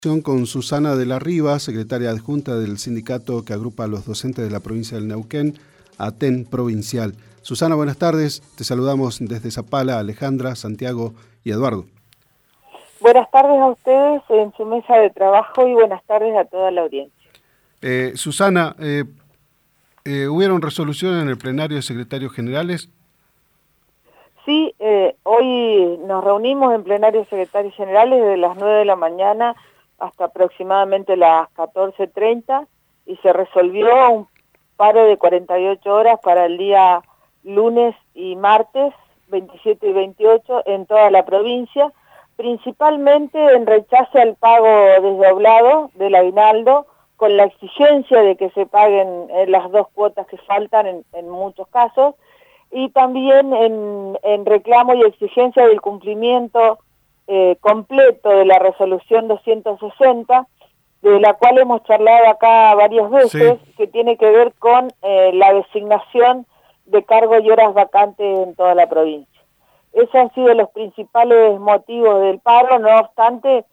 Con Susana de la Riva, secretaria adjunta del sindicato que agrupa a los docentes de la provincia del Neuquén, ATEN Provincial. Susana, buenas tardes. Te saludamos desde Zapala, Alejandra, Santiago y Eduardo. Buenas tardes a ustedes en su mesa de trabajo y buenas tardes a toda la audiencia. Susana, ¿hubieron resoluciones en el plenario de secretarios generales? Sí, hoy nos reunimos en plenario de secretarios generales desde las 9 de la mañana hasta aproximadamente las 14:30 y se resolvió un paro de 48 horas para el día lunes y martes 27 y 28 en toda la provincia, principalmente en rechazo al pago desdoblado del aguinaldo, con la exigencia de que se paguen las dos cuotas que faltan en muchos casos, y también en reclamo y exigencia del cumplimiento completo de la resolución 260, de la cual hemos charlado acá varias veces, sí, que tiene que ver con la designación de cargos y horas vacantes en toda la provincia. Esos han sido los principales motivos del paro. No obstante,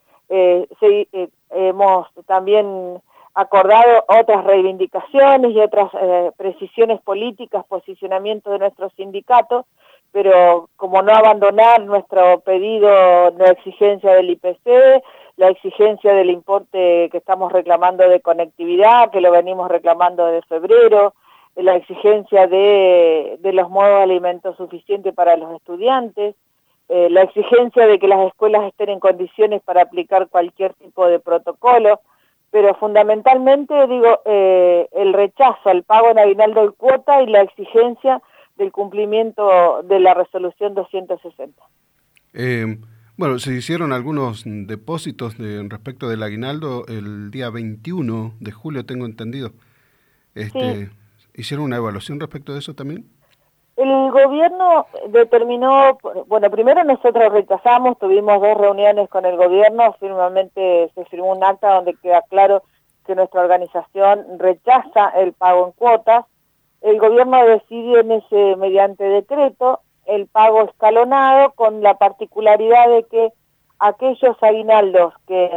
hemos también acordado otras reivindicaciones y otras precisiones políticas, posicionamientos de nuestro sindicato, pero como no abandonar nuestro pedido, la exigencia del IPC, la exigencia del importe que estamos reclamando de conectividad, que lo venimos reclamando desde febrero, la exigencia de los modos de alimento suficiente para los estudiantes, la exigencia de que las escuelas estén en condiciones para aplicar cualquier tipo de protocolo, pero fundamentalmente, el rechazo al pago en aguinaldo de cuota y la exigencia del cumplimiento de la resolución 260. Bueno, se hicieron algunos depósitos respecto del aguinaldo el día 21 de julio, tengo entendido. Sí. ¿Hicieron una evaluación respecto de eso también? El gobierno determinó, bueno, primero nosotros rechazamos, tuvimos 2 reuniones con el gobierno, firmemente se firmó un acta donde queda claro que nuestra organización rechaza el pago en cuotas. El gobierno decide mediante decreto el pago escalonado, con la particularidad de que aquellos aguinaldos que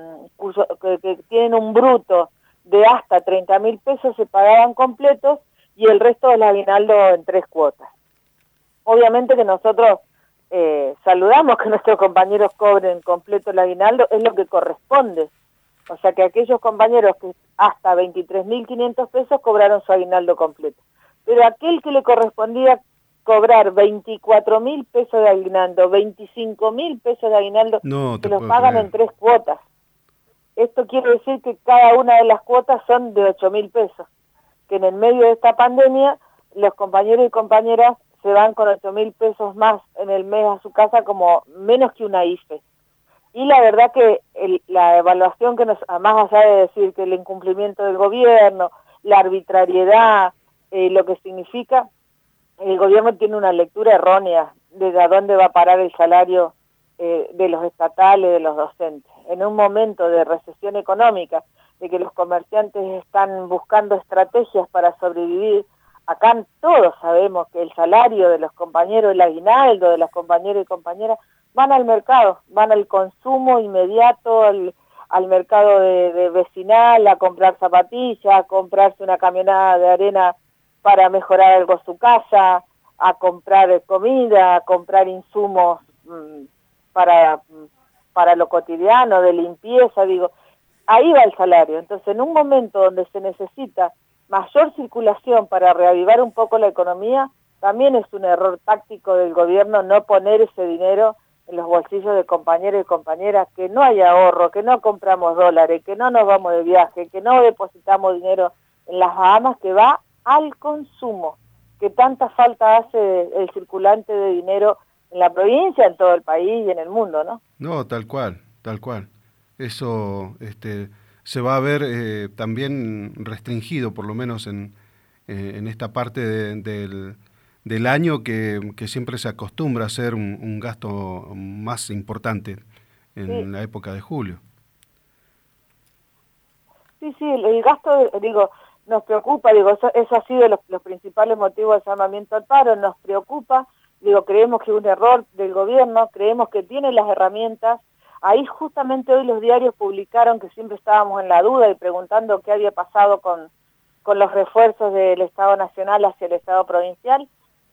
tienen un bruto de hasta 30.000 pesos se pagaban completos y el resto del aguinaldo en 3 cuotas. Obviamente que nosotros saludamos que nuestros compañeros cobren completo el aguinaldo, es lo que corresponde. O sea que aquellos compañeros que hasta 23.500 pesos cobraron su aguinaldo completo. Pero aquel que le correspondía cobrar 24.000 pesos de aguinaldo, 25.000 pesos de aguinaldo, se los pagan en 3 cuotas. Esto quiere decir que cada una de las cuotas son de 8.000 pesos. Que en el medio de esta pandemia los compañeros y compañeras se van con 8.000 pesos más en el mes a su casa, como menos que una IFE. Y la verdad que la evaluación que más allá de decir que el incumplimiento del gobierno, la arbitrariedad, lo que significa, el gobierno tiene una lectura errónea de a dónde va a parar el salario de los estatales, de los docentes. En un momento de recesión económica, de que los comerciantes están buscando estrategias para sobrevivir, acá todos sabemos que el salario de los compañeros, el aguinaldo de los compañeros y compañeras, van al mercado, van al consumo inmediato, al mercado de vecinal, a comprar zapatillas, a comprarse una camionada de arena para mejorar algo su casa, a comprar comida, a comprar insumos para lo cotidiano, de limpieza, ahí va el salario. Entonces, en un momento donde se necesita mayor circulación para reavivar un poco la economía, también es un error táctico del gobierno no poner ese dinero en los bolsillos de compañeros y compañeras, que no hay ahorro, que no compramos dólares, que no nos vamos de viaje, que no depositamos dinero en las Bahamas, que va al consumo, que tanta falta hace el circulante de dinero en la provincia, en todo el país y en el mundo, ¿no? No, tal cual, tal cual. Eso se va a ver también restringido, por lo menos en esta parte del año que siempre se acostumbra a hacer un gasto más importante en la época de julio. Sí, el gasto, nos preocupa, eso ha sido los principales motivos del llamamiento al paro, nos preocupa, creemos que es un error del gobierno, creemos que tiene las herramientas Ahí justamente hoy los diarios publicaron que siempre estábamos en la duda y preguntando qué había pasado con los refuerzos del Estado Nacional hacia el Estado Provincial,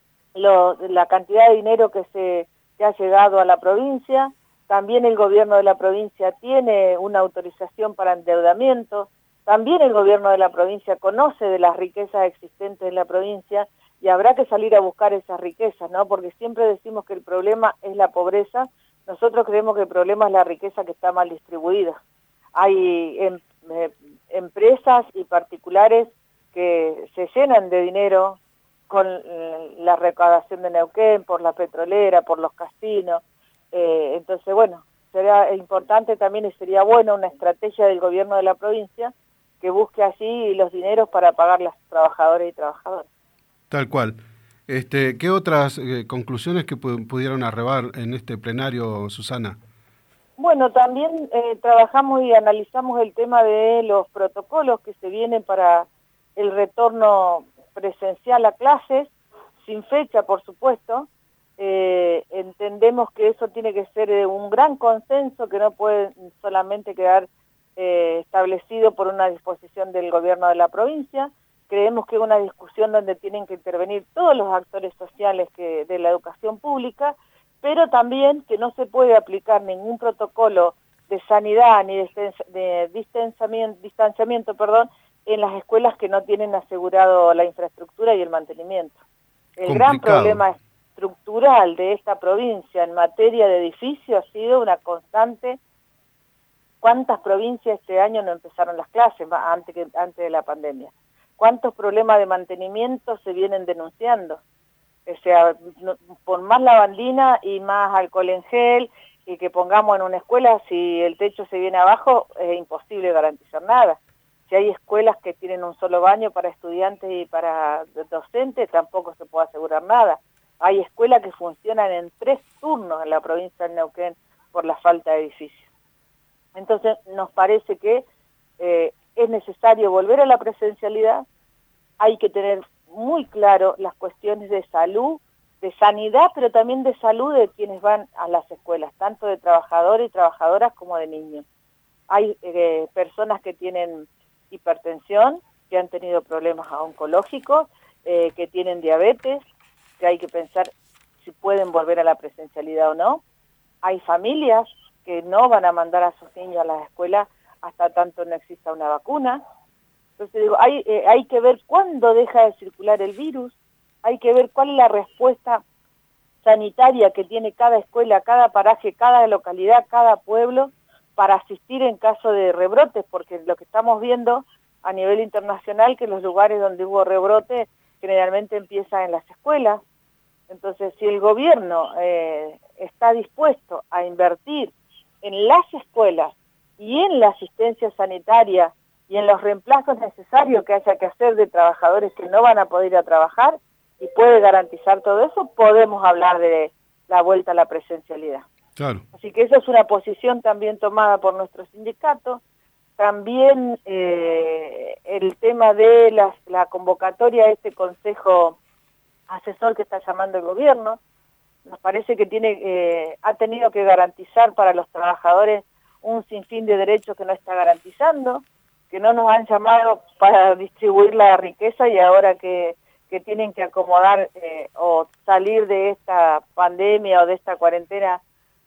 la cantidad de dinero que ha llegado a la provincia. También el gobierno de la provincia tiene una autorización para endeudamiento, también el gobierno de la provincia conoce de las riquezas existentes en la provincia y habrá que salir a buscar esas riquezas, ¿no? Porque siempre decimos que el problema es la pobreza, nosotros creemos que el problema es la riqueza que está mal distribuida. Hay empresas y particulares que se llenan de dinero con la recaudación de Neuquén, por la petrolera, por los casinos. Entonces, bueno, sería importante también y sería bueno una estrategia del gobierno de la provincia que busque allí los dineros para pagar a los trabajadores y trabajadoras. Tal cual. ¿Qué otras conclusiones que pudieron arrobar en este plenario, Susana? Bueno, también trabajamos y analizamos el tema de los protocolos que se vienen para el retorno presencial a clases, sin fecha, por supuesto. Entendemos que eso tiene que ser un gran consenso, que no puede solamente quedar establecido por una disposición del gobierno de la provincia. Creemos que es una discusión donde tienen que intervenir todos los actores sociales de la educación pública, pero también que no se puede aplicar ningún protocolo de sanidad ni de distanciamiento, en las escuelas que no tienen asegurado la infraestructura y el mantenimiento. El gran problema estructural de esta provincia en materia de edificios ha sido una constante. ¿Cuántas provincias este año no empezaron las clases antes de la pandemia? ¿Cuántos problemas de mantenimiento se vienen denunciando? O sea, por más lavandina y más alcohol en gel y que pongamos en una escuela, si el techo se viene abajo, es imposible garantizar nada. Si hay escuelas que tienen un solo baño para estudiantes y para docentes, tampoco se puede asegurar nada. Hay escuelas que funcionan en 3 turnos en la provincia de Neuquén por la falta de edificios. Entonces, nos parece que es necesario volver a la presencialidad. Hay que tener muy claro las cuestiones de salud, de sanidad, pero también de salud de quienes van a las escuelas, tanto de trabajadores y trabajadoras como de niños. Hay personas que tienen hipertensión, que han tenido problemas oncológicos, que tienen diabetes, que hay que pensar si pueden volver a la presencialidad o no. Hay familias que no van a mandar a sus niños a las escuelas hasta tanto no exista una vacuna. Entonces digo, hay que ver cuándo deja de circular el virus, hay que ver cuál es la respuesta sanitaria que tiene cada escuela, cada paraje, cada localidad, cada pueblo, para asistir en caso de rebrotes, porque lo que estamos viendo a nivel internacional, que los lugares donde hubo rebrote generalmente empieza en las escuelas. Entonces, si el gobierno está dispuesto a invertir en las escuelas y en la asistencia sanitaria y en los reemplazos necesarios que haya que hacer de trabajadores que no van a poder ir a trabajar y puede garantizar todo eso, podemos hablar de la vuelta a la presencialidad. Claro. Así que esa es una posición también tomada por nuestro sindicato. También el tema de la convocatoria a este consejo asesor que está llamando el gobierno, nos parece que ha tenido que garantizar para los trabajadores un sinfín de derechos que no está garantizando, que no nos han llamado para distribuir la riqueza y ahora que tienen que acomodar o salir de esta pandemia o de esta cuarentena,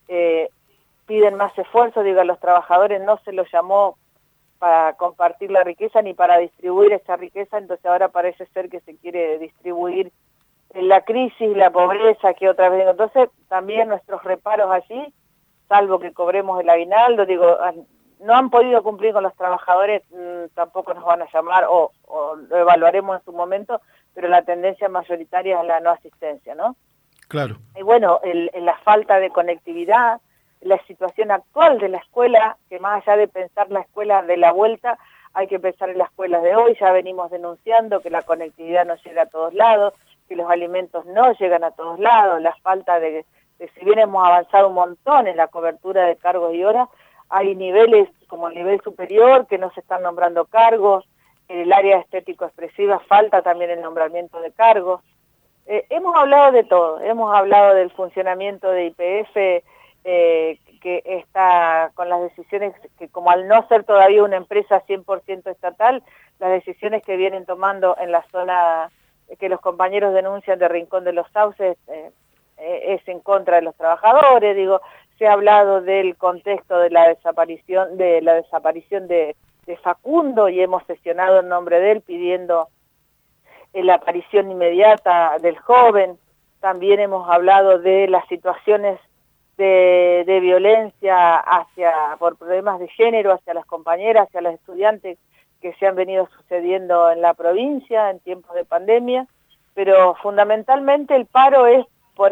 piden más esfuerzo. Digo, a los trabajadores no se los llamó para compartir la riqueza ni para distribuir esta riqueza, entonces ahora parece ser que se quiere distribuir la crisis, la pobreza que otra vez. Entonces también nuestros reparos allí, salvo que cobremos el aguinaldo, digo, no han podido cumplir con los trabajadores, tampoco nos van a llamar o lo evaluaremos en su momento, pero la tendencia mayoritaria es la no asistencia, ¿no? Claro. Y bueno, la falta de conectividad, la situación actual de la escuela, que más allá de pensar la escuela de la vuelta, hay que pensar en las escuelas de hoy. Ya venimos denunciando que la conectividad no llega a todos lados, que los alimentos no llegan a todos lados, la falta de si bien hemos avanzado un montón en la cobertura de cargos y horas, hay niveles como el nivel superior que no se están nombrando cargos, en el área estético-expresiva falta también el nombramiento de cargos. Hemos hablado de todo, hemos hablado del funcionamiento de YPF, que está con las decisiones que, como al no ser todavía una empresa 100% estatal, las decisiones que vienen tomando en la zona que los compañeros denuncian de Rincón de los Sauces es en contra de los trabajadores. Digo, se ha hablado del contexto de la desaparición de Facundo, y hemos sesionado en nombre de él pidiendo la aparición inmediata del joven. También hemos hablado de las situaciones de violencia por problemas de género hacia las compañeras, hacia los estudiantes, que se han venido sucediendo en la provincia en tiempos de pandemia, pero fundamentalmente el paro es por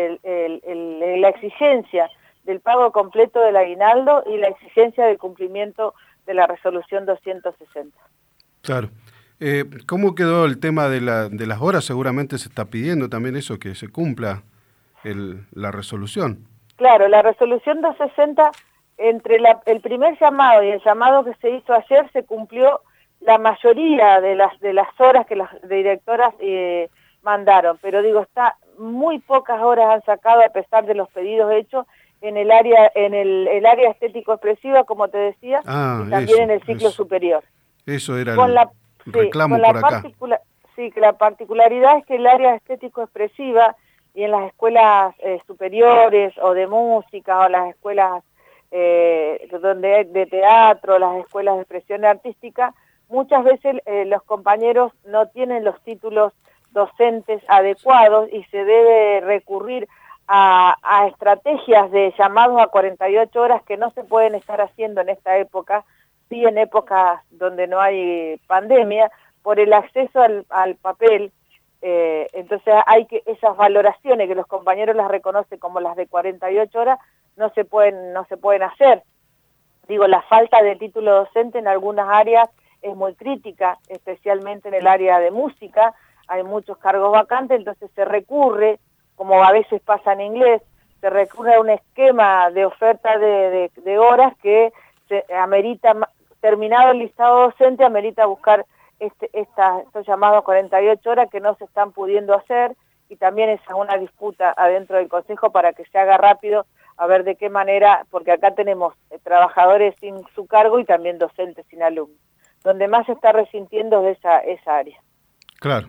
la exigencia del pago completo del aguinaldo y la exigencia del cumplimiento de la resolución 260. Claro. ¿Cómo quedó el tema de las horas? Seguramente se está pidiendo también eso, que se cumpla la resolución. Claro, la resolución 260, entre el primer llamado y el llamado que se hizo ayer, se cumplió la mayoría de las horas que las directoras mandaron, pero digo, está muy pocas horas han sacado a pesar de los pedidos hechos en el área estético expresiva, como te decía, y también en el ciclo superior. Eso era el reclamo por acá. Que la particularidad es que el área estético expresiva y en las escuelas superiores o de música o las escuelas donde hay de teatro, las escuelas de expresión artística, muchas veces los compañeros no tienen los títulos docentes adecuados y se debe recurrir a estrategias de llamados a 48 horas que no se pueden estar haciendo en esta época, sí en épocas donde no hay pandemia, por el acceso al papel. Entonces esas valoraciones que los compañeros las reconocen como las de 48 horas no se pueden hacer. Digo, la falta de título docente en algunas áreas es muy crítica, especialmente en el área de música, hay muchos cargos vacantes, entonces se recurre, como a veces pasa en inglés, se recurre a un esquema de oferta de horas que se amerita, terminado el listado docente, amerita buscar estos llamados 48 horas que no se están pudiendo hacer, y también es una disputa adentro del Consejo para que se haga rápido, a ver de qué manera, porque acá tenemos trabajadores sin su cargo y también docentes sin alumnos. Donde más se está resintiendo es esa área. Claro.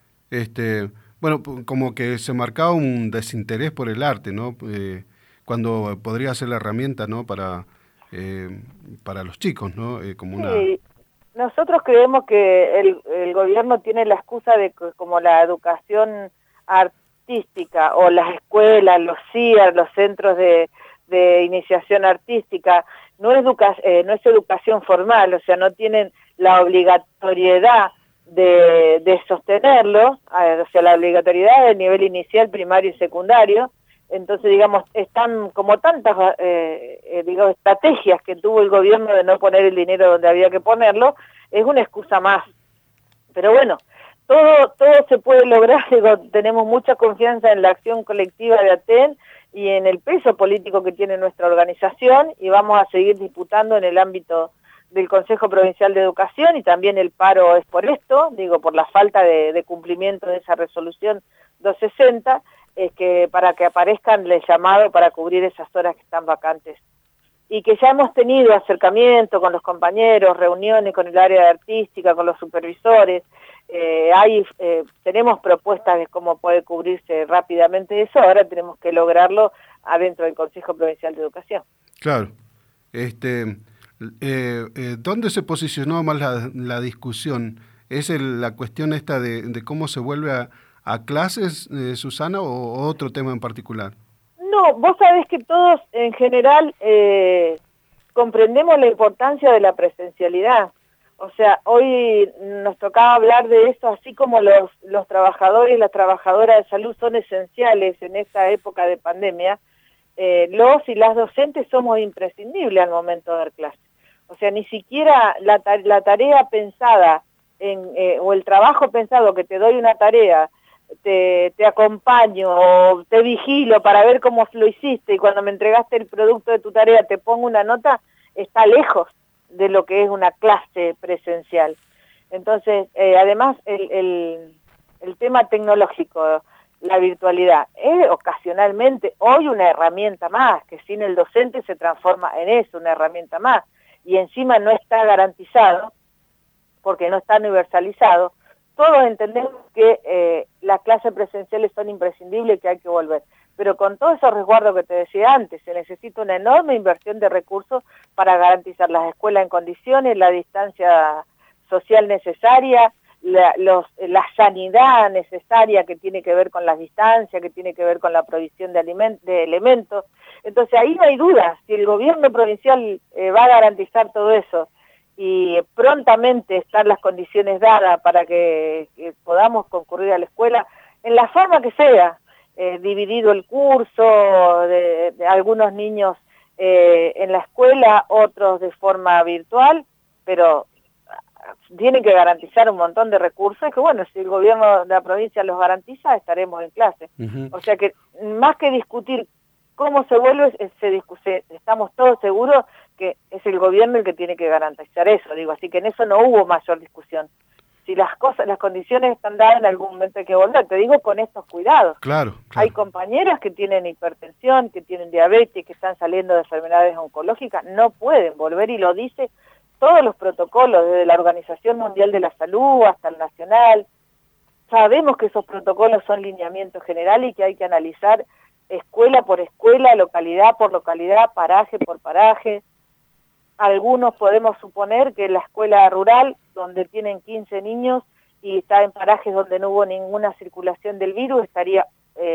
Bueno, como que se marcaba un desinterés por el arte, ¿no? Cuando podría ser la herramienta, ¿no? Para los chicos, ¿no? Sí. Nosotros creemos que el gobierno tiene la excusa de que como la educación artística o las escuelas, los CIAR, los centros de iniciación artística, no es educación formal, o sea, no tienen la obligatoriedad de sostenerlo, o sea, la obligatoriedad del nivel inicial, primario y secundario. Entonces, digamos, están como tantas estrategias que tuvo el gobierno de no poner el dinero donde había que ponerlo, es una excusa más. Pero bueno, todo se puede lograr. Digo, tenemos mucha confianza en la acción colectiva de ATEN y en el peso político que tiene nuestra organización, y vamos a seguir disputando en el ámbito del Consejo Provincial de Educación, y también el paro es por esto, digo, por la falta de cumplimiento de esa resolución 260, es que para que aparezcan el llamado para cubrir esas horas que están vacantes. Y que ya hemos tenido acercamiento con los compañeros, reuniones con el área artística, con los supervisores, tenemos propuestas de cómo puede cubrirse rápidamente eso, ahora tenemos que lograrlo adentro del Consejo Provincial de Educación. Claro. ¿Dónde se posicionó más la discusión? ¿Es la cuestión esta de cómo se vuelve a clases, Susana, o otro tema en particular? No, vos sabés que todos en general comprendemos la importancia de la presencialidad. O sea, hoy nos tocaba hablar de eso, así como los trabajadores y las trabajadoras de salud son esenciales en esta época de pandemia, los y las docentes somos imprescindibles al momento de dar clases. O sea, ni siquiera la tarea pensada o el trabajo pensado que te doy una tarea, te acompaño o te vigilo para ver cómo lo hiciste, y cuando me entregaste el producto de tu tarea te pongo una nota, está lejos de lo que es una clase presencial. Entonces, además, el tema tecnológico, la virtualidad es ocasionalmente hoy una herramienta más, que sin el docente se transforma en eso, una herramienta más, y encima no está garantizado, porque no está universalizado. Todos entendemos que las clases presenciales son imprescindibles y que hay que volver, pero con todos esos resguardos que te decía antes, se necesita una enorme inversión de recursos para garantizar las escuelas en condiciones, la distancia social necesaria, la sanidad necesaria que tiene que ver con las distancias, que tiene que ver con la provisión de elementos. Entonces ahí no hay duda, si el gobierno provincial va a garantizar todo eso y prontamente están las condiciones dadas para que podamos concurrir a la escuela, en la forma que sea, dividido el curso, de algunos niños en la escuela, otros de forma virtual, pero tienen que garantizar un montón de recursos, y que bueno, si el gobierno de la provincia los garantiza, estaremos en clase. O sea que más que discutir cómo se vuelve, estamos todos seguros que es el gobierno el que tiene que garantizar eso, digo, así que en eso no hubo mayor discusión. Si las condiciones están dadas, en algún momento hay que volver, te digo con estos cuidados. Claro. Hay compañeras que tienen hipertensión, que tienen diabetes, que están saliendo de enfermedades oncológicas, no pueden volver, y lo dice todos los protocolos, desde la Organización Mundial de la Salud hasta el nacional. Sabemos que esos protocolos son lineamientos generales y que hay que analizar escuela por escuela, localidad por localidad, paraje por paraje. Algunos podemos suponer que la escuela rural, donde tienen 15 niños y está en parajes donde no hubo ninguna circulación del virus, estaría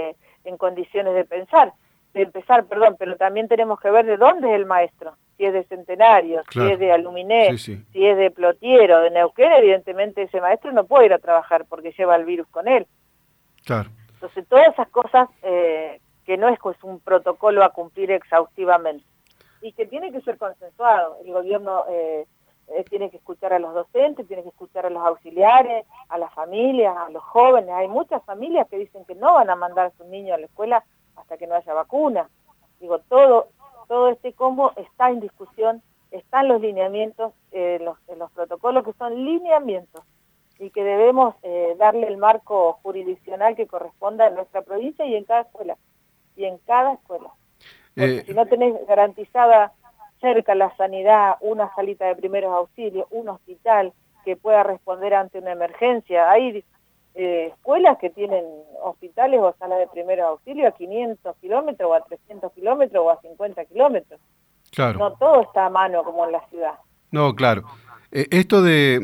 en condiciones de empezar, pero también tenemos que ver de dónde es el maestro, si es de Centenario, claro, si es de Aluminé, si es de Plotiero, de Neuquén. Evidentemente ese maestro no puede ir a trabajar porque lleva el virus con él. Claro. Entonces todas esas cosas que no es pues, un protocolo a cumplir exhaustivamente y que tiene que ser consensuado. El gobierno tiene que escuchar a los docentes, tiene que escuchar a los auxiliares, a las familias, a los jóvenes. Hay muchas familias que dicen que no van a mandar a sus niños a la escuela hasta que no haya vacuna. Digo, todo este combo está en discusión, están los lineamientos, los protocolos que son lineamientos y que debemos darle el marco jurisdiccional que corresponda en nuestra provincia y en cada escuela. Porque si no tenés garantizada cerca la sanidad, una salita de primeros auxilios, un hospital que pueda responder ante una emergencia, hay escuelas que tienen hospitales o salas de primeros auxilios a 500 kilómetros o a 300 kilómetros o a 50 kilómetros. Claro. No todo está a mano como en la ciudad. No, claro. Esto de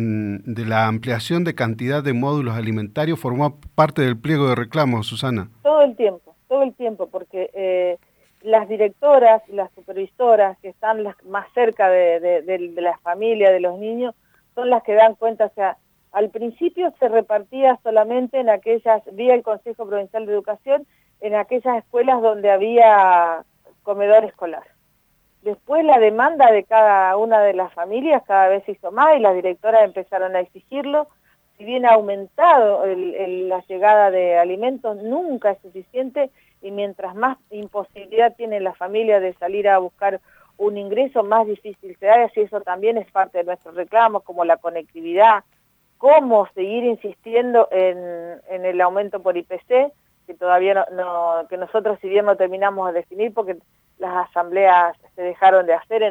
la ampliación de cantidad de módulos alimentarios formó parte del pliego de reclamos, Susana. Todo el tiempo, porque las directoras, las supervisoras que están más cerca de la familia, de los niños, son las que dan cuenta. O sea, al principio se repartía solamente en aquellas, vía el Consejo Provincial de Educación, en aquellas escuelas donde había comedor escolar. Después la demanda de cada una de las familias cada vez se hizo más y las directoras empezaron a exigirlo. Si bien ha aumentado la llegada de alimentos, nunca es suficiente, y mientras más imposibilidad tiene la familia de salir a buscar un ingreso, más difícil se da, y eso también es parte de nuestros reclamos, como la conectividad, cómo seguir insistiendo en el aumento por IPC, que todavía que nosotros si bien no terminamos de definir porque las asambleas se dejaron de hacer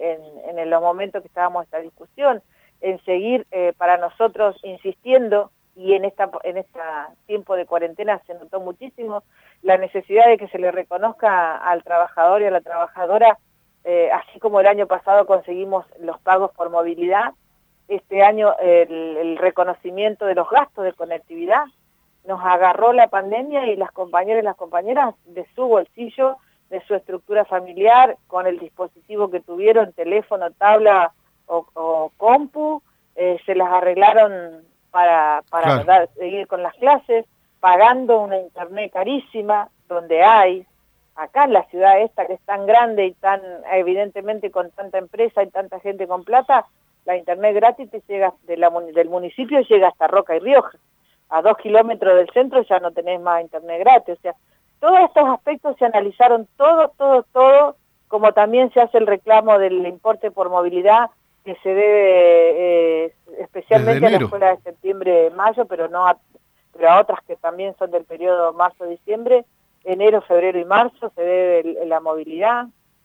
en los momentos que estábamos en esta discusión, en seguir para nosotros insistiendo, y en este tiempo de cuarentena se notó muchísimo la necesidad de que se le reconozca al trabajador y a la trabajadora, así como el año pasado conseguimos los pagos por movilidad, este año el reconocimiento de los gastos de conectividad. Nos agarró la pandemia y las compañeras y las compañeras de su bolsillo, de su estructura familiar, con el dispositivo que tuvieron, teléfono, tabla o compu, se las arreglaron para claro, seguir con las clases, pagando una internet carísima, donde hay, acá en la ciudad esta que es tan grande y tan evidentemente con tanta empresa y tanta gente con plata, la internet gratis te llega del municipio, llega hasta Roca y Rioja. A 2 kilómetros del centro ya no tenés más internet gratis. O sea, todos estos aspectos se analizaron todo, como también se hace el reclamo del importe por movilidad, que se debe especialmente a la escuela de septiembre-mayo, pero no pero a otras que también son del periodo marzo-diciembre, enero, febrero y marzo se debe la movilidad.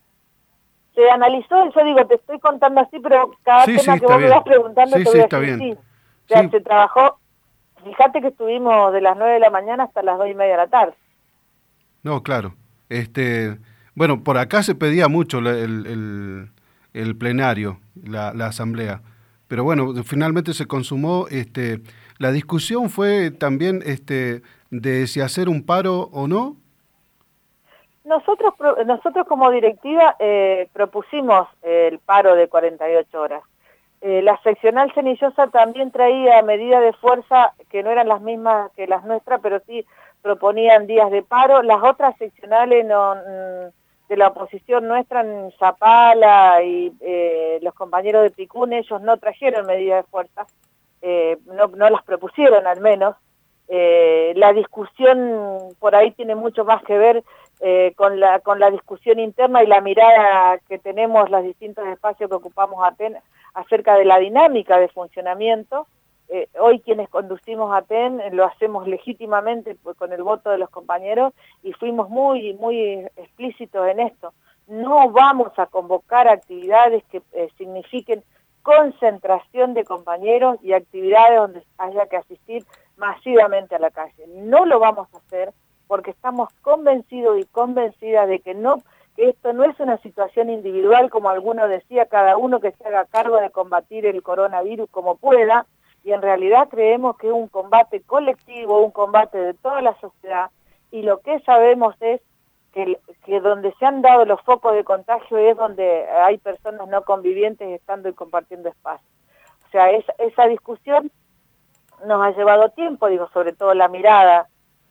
Se analizó, yo digo, te estoy contando así, pero cada tema que vos me vas preguntando te voy a decir sí. O sea, se trabajó, fíjate que estuvimos de las 9 de la mañana hasta las 2:30 de la tarde. No, claro. Bueno, por acá se pedía mucho el plenario, la asamblea, pero bueno, finalmente se consumó. La discusión fue también de si hacer un paro o no. Nosotros como directiva propusimos el paro de 48 horas. La seccional Cenillosa también traía medidas de fuerza que no eran las mismas que las nuestras, pero sí proponían días de paro. Las otras seccionales de la oposición nuestra, en Zapala y los compañeros de Picún, ellos no trajeron medidas de fuerza, no las propusieron al menos. La discusión por ahí tiene mucho más que ver con la discusión interna y la mirada que tenemos los distintos espacios que ocupamos acerca de la dinámica de funcionamiento. Hoy quienes conducimos ATEN lo hacemos legítimamente con el voto de los compañeros y fuimos muy explícitos en esto. No vamos a convocar actividades que signifiquen concentración de compañeros y actividades donde haya que asistir masivamente a la calle. No lo vamos a hacer porque estamos convencidos y convencidas de que esto no es una situación individual, como alguno decía, cada uno que se haga cargo de combatir el coronavirus como pueda, y en realidad creemos que es un combate colectivo, un combate de toda la sociedad, y lo que sabemos es que donde se han dado los focos de contagio es donde hay personas no convivientes estando y compartiendo espacio. O sea, esa discusión nos ha llevado tiempo, digo, sobre todo la mirada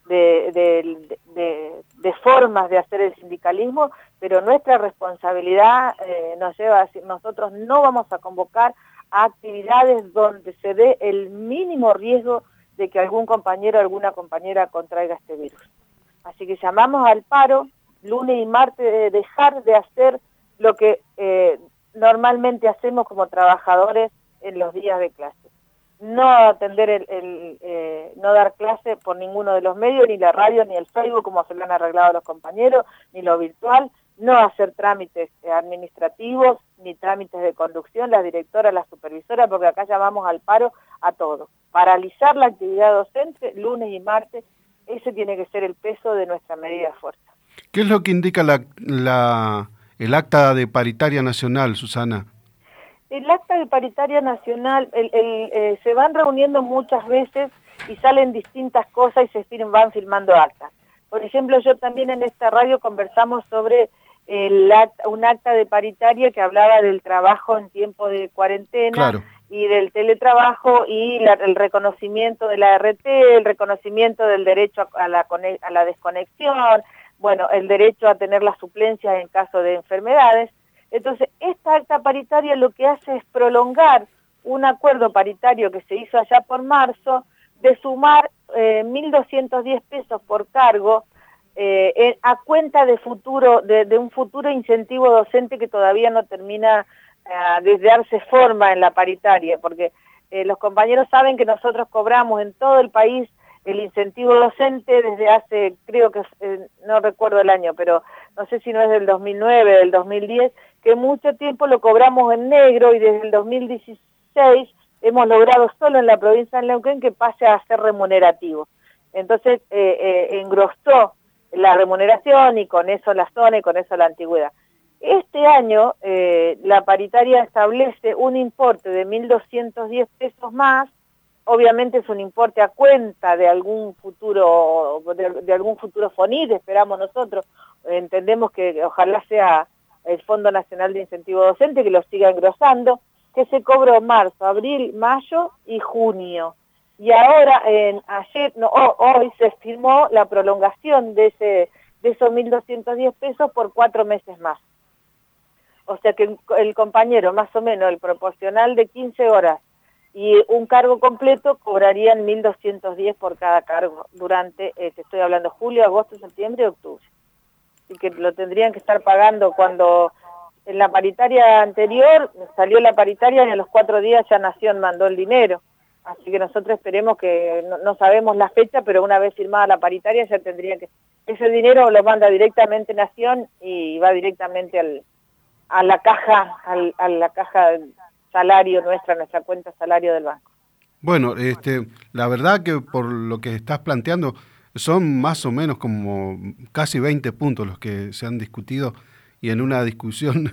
de formas de hacer el sindicalismo, pero nuestra responsabilidad nos lleva a decir, nosotros no vamos a convocar a actividades donde se dé el mínimo riesgo de que algún compañero o alguna compañera contraiga este virus. Así que llamamos al paro, lunes y martes, de dejar de hacer lo que normalmente hacemos como trabajadores en los días de clase. No atender no dar clase por ninguno de los medios, ni la radio, ni el Facebook, como se lo han arreglado los compañeros, ni lo virtual, no hacer trámites administrativos, ni trámites de conducción, la directora, la supervisora, porque acá llamamos al paro a todos. Paralizar la actividad docente, lunes y martes, ese tiene que ser el peso de nuestra medida de fuerza. ¿Qué es lo que indica el acta de paritaria nacional, Susana? El acta de paritaria nacional, se van reuniendo muchas veces y salen distintas cosas y van firmando actas. Por ejemplo, yo también en esta radio conversamos sobre un acta de paritaria que hablaba del trabajo en tiempo de cuarentena. Claro. Y del teletrabajo y el reconocimiento de la RT, el reconocimiento del derecho a la desconexión, bueno, el derecho a tener las suplencias en caso de enfermedades. Entonces, esta acta paritaria lo que hace es prolongar un acuerdo paritario que se hizo allá por marzo, de sumar 1.210 pesos por cargo a cuenta de un futuro incentivo docente que todavía no termina de darse forma en la paritaria, porque los compañeros saben que nosotros cobramos en todo el país el incentivo docente desde hace, creo que, no recuerdo el año, pero no sé si no es del 2009, del 2010, que mucho tiempo lo cobramos en negro y desde el 2016 hemos logrado solo en la provincia de Neuquén que pase a ser remunerativo. Entonces engrosó la remuneración y con eso la zona y con eso la antigüedad. Este año la paritaria establece un importe de 1.210 pesos más, obviamente es un importe a cuenta de algún futuro FONID, esperamos nosotros, entendemos que ojalá sea el Fondo Nacional de Incentivo Docente que lo siga engrosando, que se cobró marzo, abril, mayo y junio. Y ahora, hoy se firmó la prolongación de esos 1.210 pesos por 4 meses más. O sea que el compañero, más o menos, el proporcional de 15 horas y un cargo completo, cobrarían 1.210 por cada cargo durante, te estoy hablando, julio, agosto, septiembre y octubre. Y que lo tendrían que estar pagando cuando en la paritaria anterior salió la paritaria y a los 4 días ya Nación mandó el dinero. Así que nosotros esperemos que, no sabemos la fecha, pero una vez firmada la paritaria ya tendría que, ese dinero lo manda directamente Nación y va directamente a la caja, a la caja salario nuestra cuenta salario del banco. Bueno, la verdad que por lo que estás planteando, son más o menos como casi 20 puntos los que se han discutido, y en una discusión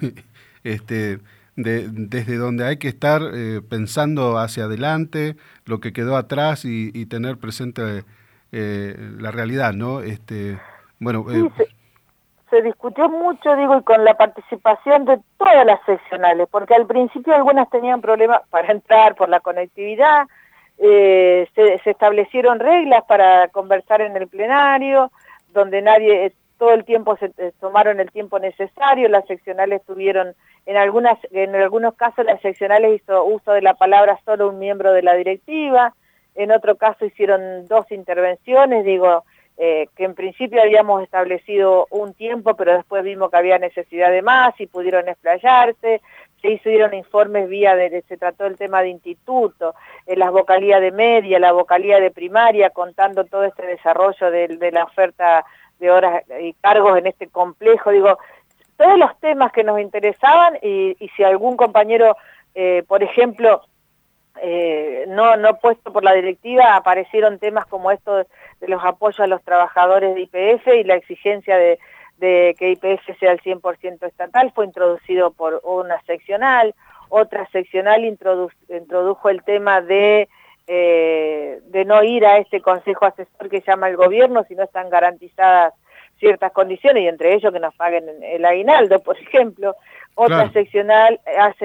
desde donde hay que estar pensando hacia adelante, lo que quedó atrás y tener presente la realidad, ¿no? Bueno, sí, se discutió mucho, digo, y con la participación de todas las seccionales, porque al principio algunas tenían problemas para entrar por la conectividad, se establecieron reglas para conversar en el plenario, donde nadie, todo el tiempo se tomaron el tiempo necesario, las seccionales tuvieron, en algunos casos las seccionales hizo uso de la palabra solo un miembro de la directiva, en otro caso hicieron 2 intervenciones, digo, que en principio habíamos establecido un tiempo, pero después vimos que había necesidad de más y pudieron explayarse, se hicieron informes se trató el tema de instituto, las vocalías de media, la vocalía de primaria, contando todo este desarrollo de la oferta de horas y cargos en este complejo, digo, todos los temas que nos interesaban y si algún compañero, por ejemplo, no puesto por la directiva, aparecieron temas como esto de los apoyos a los trabajadores de YPF y la exigencia de que YPF sea el 100% estatal, fue introducido por una seccional, otra seccional introdujo el tema de no ir a este consejo asesor que llama el gobierno si no están garantizadas ciertas condiciones, y entre ellos que nos paguen el aguinaldo, por ejemplo. Otra seccional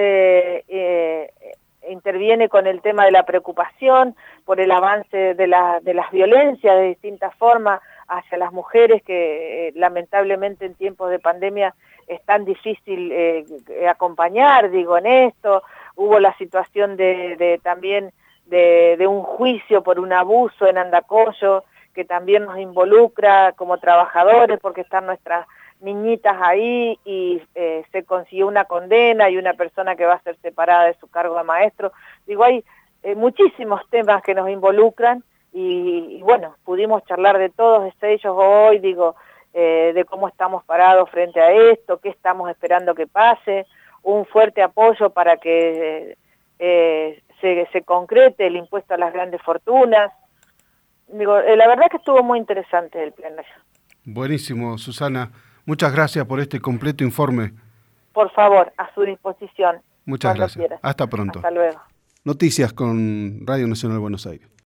interviene con el tema de la preocupación por el avance de las violencias de distintas formas hacia las mujeres que lamentablemente en tiempos de pandemia es tan difícil acompañar, digo, en esto. Hubo la situación también de un juicio por un abuso en Andacollo que también nos involucra como trabajadores porque están nuestras niñitas ahí y se consiguió una condena y una persona que va a ser separada de su cargo de maestro. Digo, hay muchísimos temas que nos involucran y bueno, pudimos charlar de todos ellos hoy, digo, de cómo estamos parados frente a esto, qué estamos esperando que pase, un fuerte apoyo para que se concrete el impuesto a las grandes fortunas. Digo, la verdad que estuvo muy interesante el plenario. Buenísimo, Susana. Muchas gracias por este completo informe. Por favor, a su disposición. Muchas gracias. Quieras. Hasta pronto. Hasta luego. Noticias con Radio Nacional Buenos Aires.